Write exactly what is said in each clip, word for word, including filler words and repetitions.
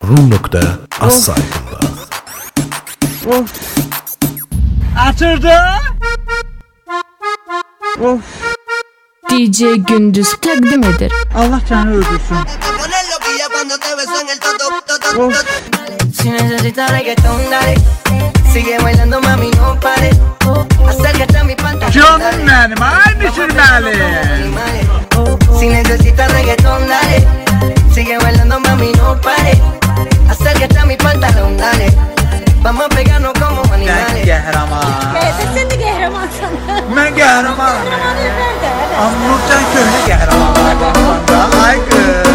rum nokta az saytında. Of. Açırdı. Of. D J Gündüz takdim eder. Allah canı öldürsün. Of. Si necesitas reggaetón, dale. Sigue bailando, mami, no pare. Acércate a mi pantalón. Canım benim, ay düşürmeli. Si necesitas reggaetón, dale. Sigue bailando, mami, no pare. Acércate a mi pantalón, dale. Vamos a pegarnos como Ben animales. qəhrəman. Sen de kahramansan. Mən qəhrəmanım. Kahramanı ben de. Amma Nurcan köhnə qəhrəman. Ay qız.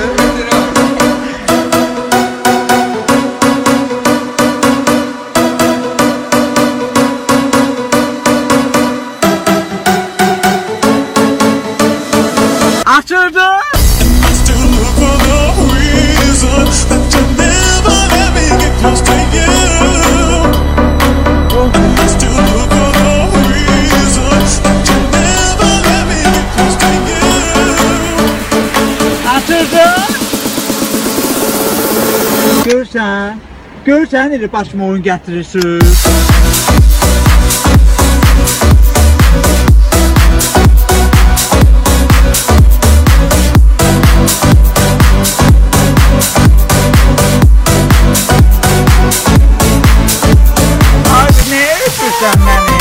Açırdı. Still look for the reason that you never let me get close to you. Still look for the reason that you never let me get close to you. Açırdı. Görsən, görsən elə başıma oyun gətirirsiniz. Abi ne yapıyorsun beni?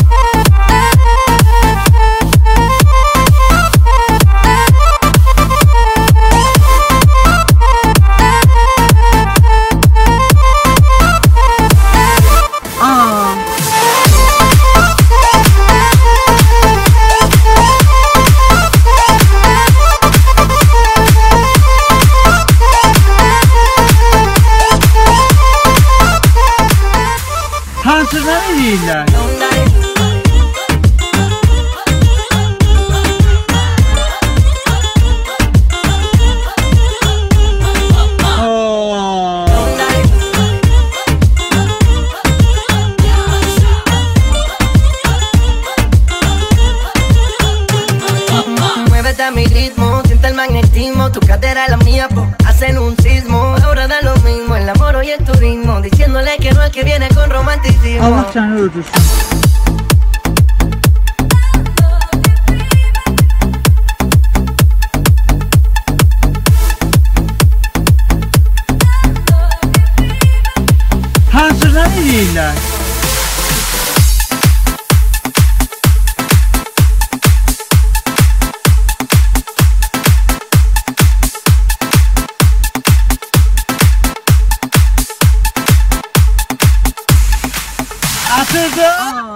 Aa. Hansıdan eləyirlər? Oo. Muévete a mi ritmo, siente el magnetismo. Tu cadera y la mía po, hacen un sismo. Ahora da lo mismo el amor y el turismo. Diciéndole que no al que viene con romanticismo. Allah canı öldürsün. Hansıdan eləyirlər? Açırdı.